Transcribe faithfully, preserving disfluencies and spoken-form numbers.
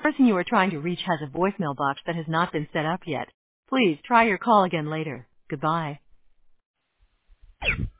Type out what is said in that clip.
person you are trying to reach has a voicemail box that has not been set up yet. Please try your call again later. Goodbye.